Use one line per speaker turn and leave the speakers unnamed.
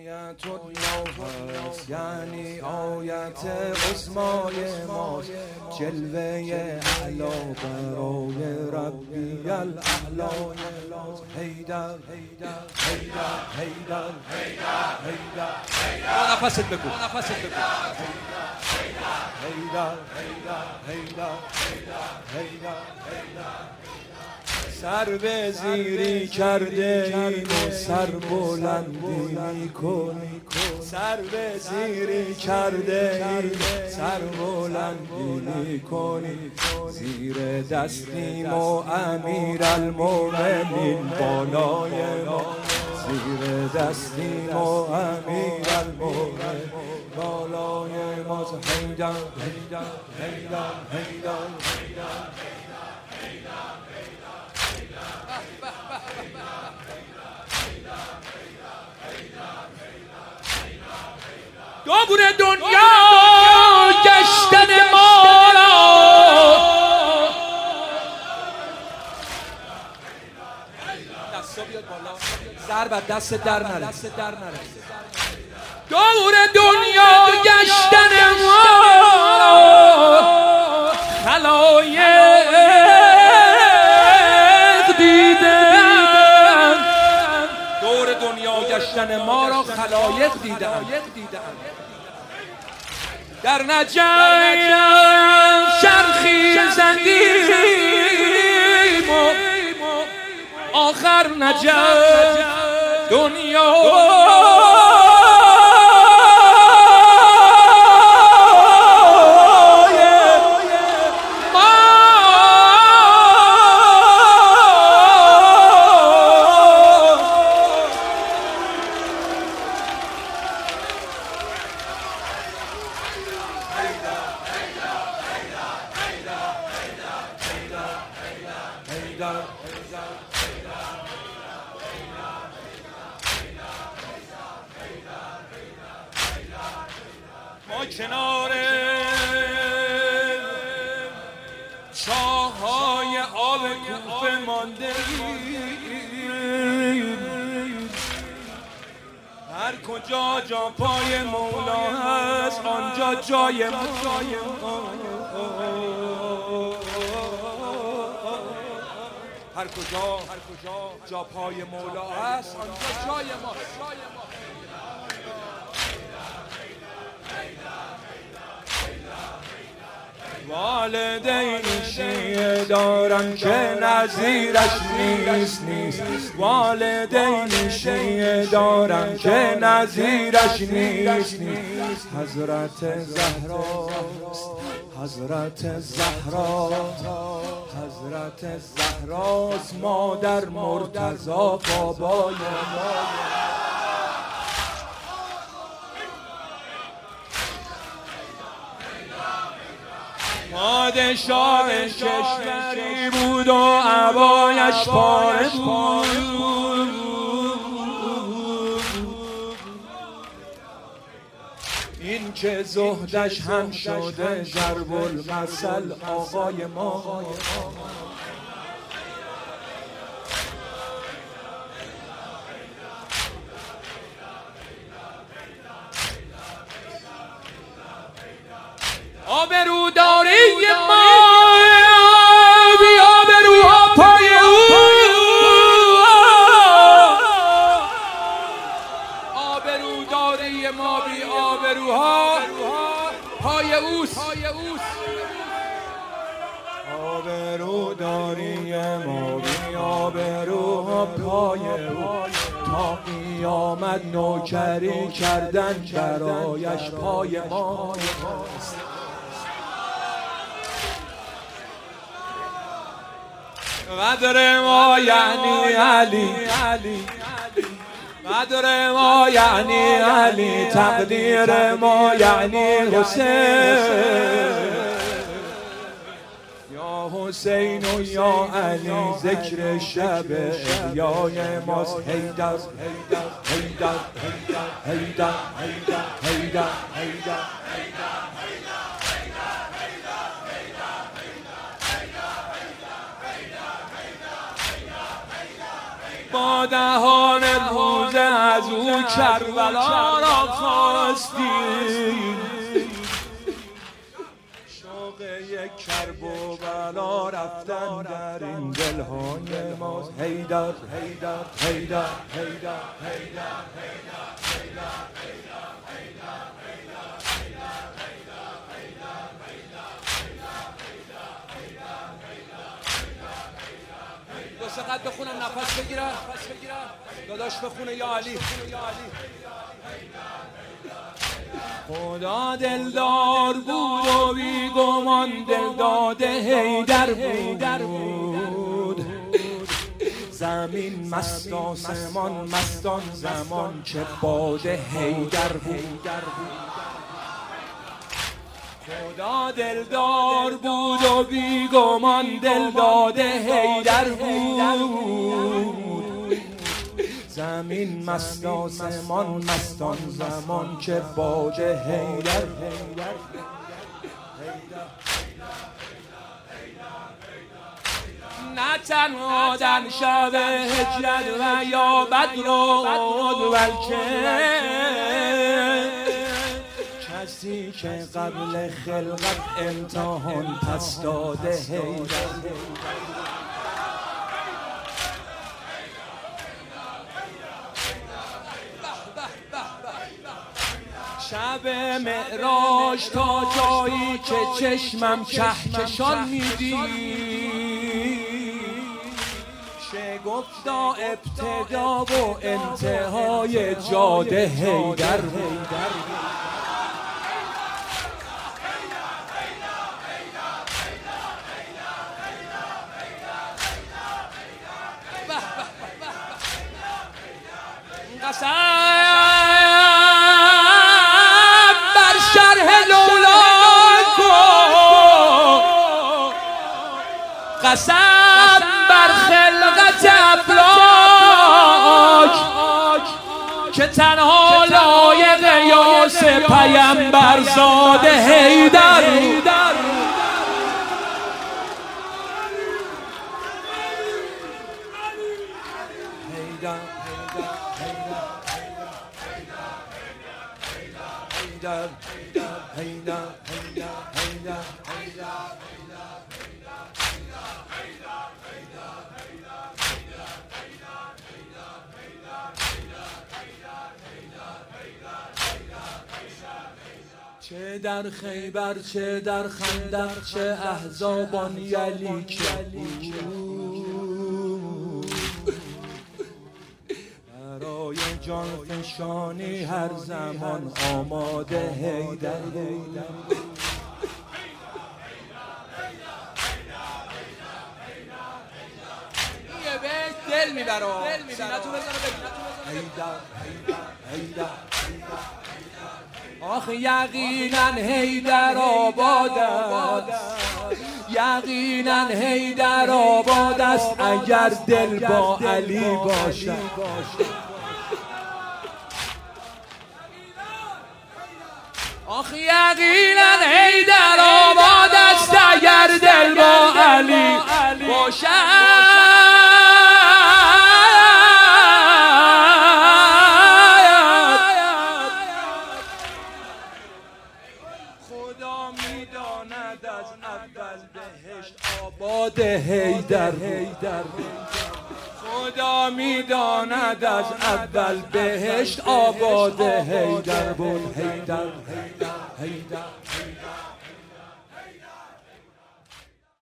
آیت الله هست یعنی آیت عظمای ماست، جلوه اعلا برای ربی الاعلا. حیدر حیدر حیدر حیدر حیدر حیدر نفست بگو نفست بگو حیدر حیدر حیدر حیدر سر به زیری کرده ایم و سر بلندی کنی، سر به زیری کرده ایم سر بلندی کنی، زیر دستیم و امیرالمومنین بالای ما، زیر دستیم و امیرالمومنین بالای ما. حیدر حیدر حیدر حیدر دور دنیا گشتن ما را دستا بیاد بالا، سر بر دست در نره، دور دنیا گشتن ما را خلایق دیدن، دور دنیا گشتن ما را خلایق دیدن. در نجف شرخی زدیم و آخر نجف دنیا. ما کنار چاهای آب کوفه مانده ایم، هر کجا جا پای مولا هست آنجا جای ما. هر کجا جا پای مولا هست آنجا جای ما. والدین شیعه دارن که نظیرش نیست، والدین شیعه دارن که نظیرش نیست. حضرت زهرا حضرت زهرا حضرت زهراست مادر مرتضی بابای ما. پادشاه کشوری بود و عبایش پاره بود، این که زهدش هم شده ضرب المثل آقای ما. آبروداری ما بی آبروها پای او، آبروداری ما بی آبروها پای اوست، آبروداری ما بی آبروها پای او، تا قیامت نوکری کردن برایش پای ما. قدر ما یعنی علی، قدر ما یعنی علی، تقدیر ما یعنی حسین. یا حسین و یا علی ذکر شب احیای ماست. حیدر حیدر حیدر حیدر حیدر حیدر حیدر با با دهان روزه از او کربلا را خواستی، شوق یک کرب و بلا رفتن در این دلهای ماست. حیدر حیدر حیدر حیدر حیدر دو سقط بخونم نفس بگیرم داداش بخونه یا علی. خدا دلدار بود و بیگمان دلداد حیدر بود، زمین مست آسمان مستان زمان چه باد حیدر بود. خدا دلدار بود و بیگمان دلداد حیدر بود، زمین مست آسمان مستان زمان چه باد حیدر. نه تنها در شب هجرت و یا بدرود، بلکه کسی که قبل خلقت امتحان پس داده حیدر. شب معراج تا جایی که چشمم کهکشان می‌دید، شگفتا ابتدا و انتهای جاده حیدر. قسم بر شرح لولاک، قسم بر خلقت افلاک، که تنها لایق یاس پیمبر زاده حیدر. چه در خیبر چه در خندق چه احزابان یلی که برای جان فشانی هر زمان آماده حیدر. یه بیت دل میبره سینتو بزنه حیدر. آخ یقینا حیدر آباد است، یقینا حیدر آباد است اگر دل با علی باشد. آخ یقینا حیدر آباد است اگر دل با علی باشد. آباد حیدر، خدا میداند از اول بهشت آباد حیدر بود. حیدر